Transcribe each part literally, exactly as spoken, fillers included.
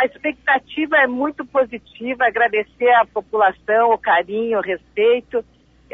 a expectativa é muito positiva, agradecer à população o carinho, o respeito,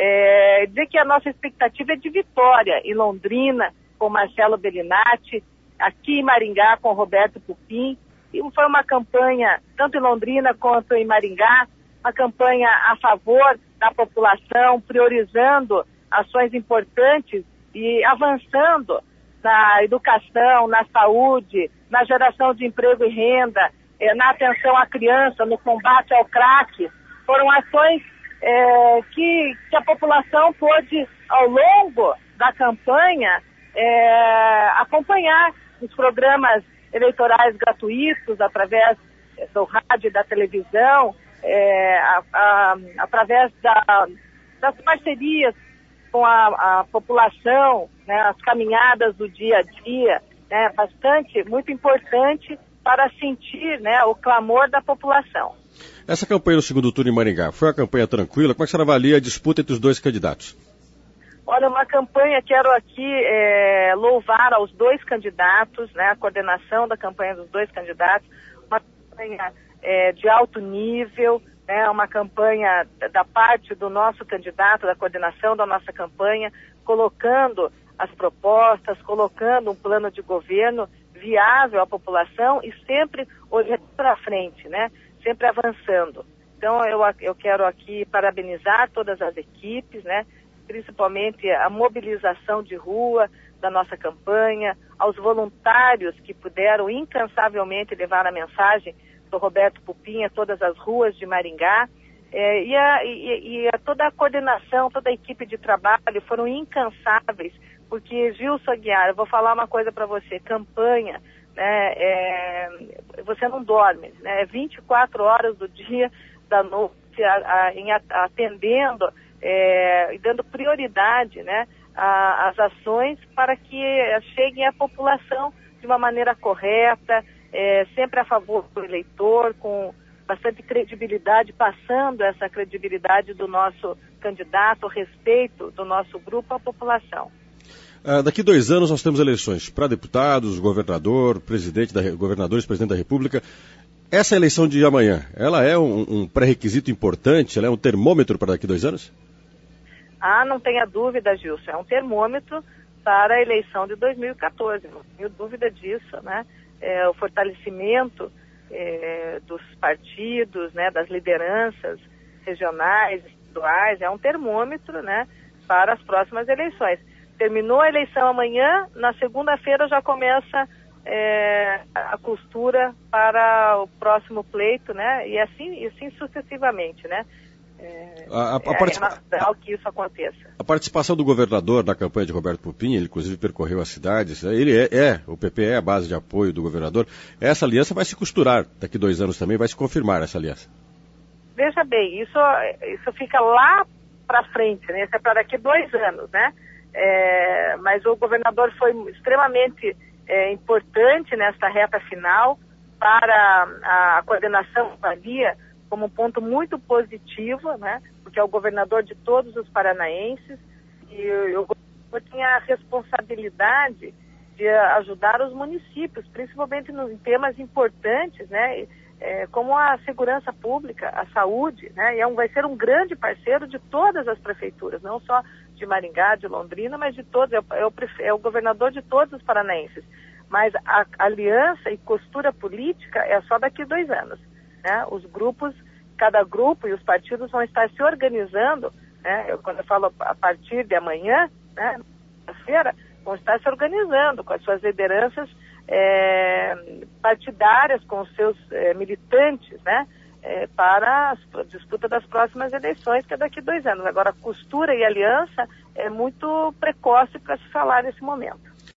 é, dizer que a nossa expectativa é de vitória em Londrina, com Marcelo Bellinati, aqui em Maringá com Roberto Pupim, e foi uma campanha, tanto em Londrina quanto em Maringá, uma campanha a favor da população, priorizando ações importantes e avançando na educação, na saúde, na geração de emprego e renda, eh, na atenção à criança, no combate ao crack. Foram ações eh, que, que a população pôde, ao longo da campanha, eh, acompanhar os programas eleitorais gratuitos através do rádio e da televisão, é, a, a, através da, das parcerias com a, a população, né, as caminhadas do dia a dia, né, bastante, muito importante para sentir, né, o clamor da população. Essa campanha no segundo turno em Maringá, foi uma campanha tranquila? Como é que você avalia a disputa entre os dois candidatos? Olha, uma campanha, quero aqui é, louvar aos dois candidatos, né, a coordenação da campanha dos dois candidatos, uma campanha é, de alto nível, né, uma campanha da parte do nosso candidato, da coordenação da nossa campanha, colocando as propostas, colocando um plano de governo viável à população e sempre olhando para frente, né, sempre avançando. Então, eu, eu quero aqui parabenizar todas as equipes, né, principalmente a mobilização de rua da nossa campanha, aos voluntários que puderam incansavelmente levar a mensagem do Roberto Pupim a todas as ruas de Maringá, é, e, a, e, e a toda a coordenação, toda a equipe de trabalho foram incansáveis, porque, Gilson Aguiar, eu vou falar uma coisa para você, campanha, né, é, você não dorme, né, vinte e quatro horas do dia, da noite, a, a, em, a, atendendo É, e dando prioridade, né, às ações para que cheguem à população de uma maneira correta, é, sempre a favor do eleitor, com bastante credibilidade, passando essa credibilidade do nosso candidato, o respeito do nosso grupo à população. Ah, daqui dois anos nós temos eleições para deputados, governador, presidente da, governadores, presidente da República. Essa eleição de amanhã, ela é um, um pré-requisito importante, ela é um termômetro para daqui dois anos? Ah, não tenha dúvida, Gilson, é um termômetro para a eleição de dois mil e quatorze, não tenho dúvida disso, né? É, o fortalecimento é, dos partidos, né, das lideranças regionais, estaduais, é um termômetro, né, para as próximas eleições. Terminou a eleição amanhã, na segunda-feira já começa é, a costura para o próximo pleito, né, e assim, e assim sucessivamente, né? É, a, a, a participa... é natural que isso aconteça. A participação do governador na campanha de Roberto Pupim, ele inclusive percorreu as cidades, ele é, é, o P P é a base de apoio do governador. Essa aliança vai se costurar daqui a dois anos também, vai se confirmar essa aliança. Veja bem, isso, isso fica lá para frente, né? Isso é para daqui a dois anos, né? É, mas o governador foi extremamente é, importante nessa reta final para a, a coordenação da via, como um ponto muito positivo, né? Porque é o governador de todos os paranaenses e o governador tinha a responsabilidade de ajudar os municípios, principalmente nos temas importantes, né? É, como a segurança pública, a saúde, né? E é um, vai ser um grande parceiro de todas as prefeituras, não só de Maringá, de Londrina, mas de todos, é o, é o, é o governador de todos os paranaenses. Mas a, a aliança e costura política é só daqui a dois anos. Né? Os grupos, cada grupo e os partidos vão estar se organizando, né? Eu, quando eu falo a partir de amanhã, né, feira, vão estar se organizando com as suas lideranças é, partidárias, com os seus é, militantes, né, é, para a disputa das próximas eleições, que é daqui a dois anos. Agora, costura e aliança é muito precoce para se falar nesse momento.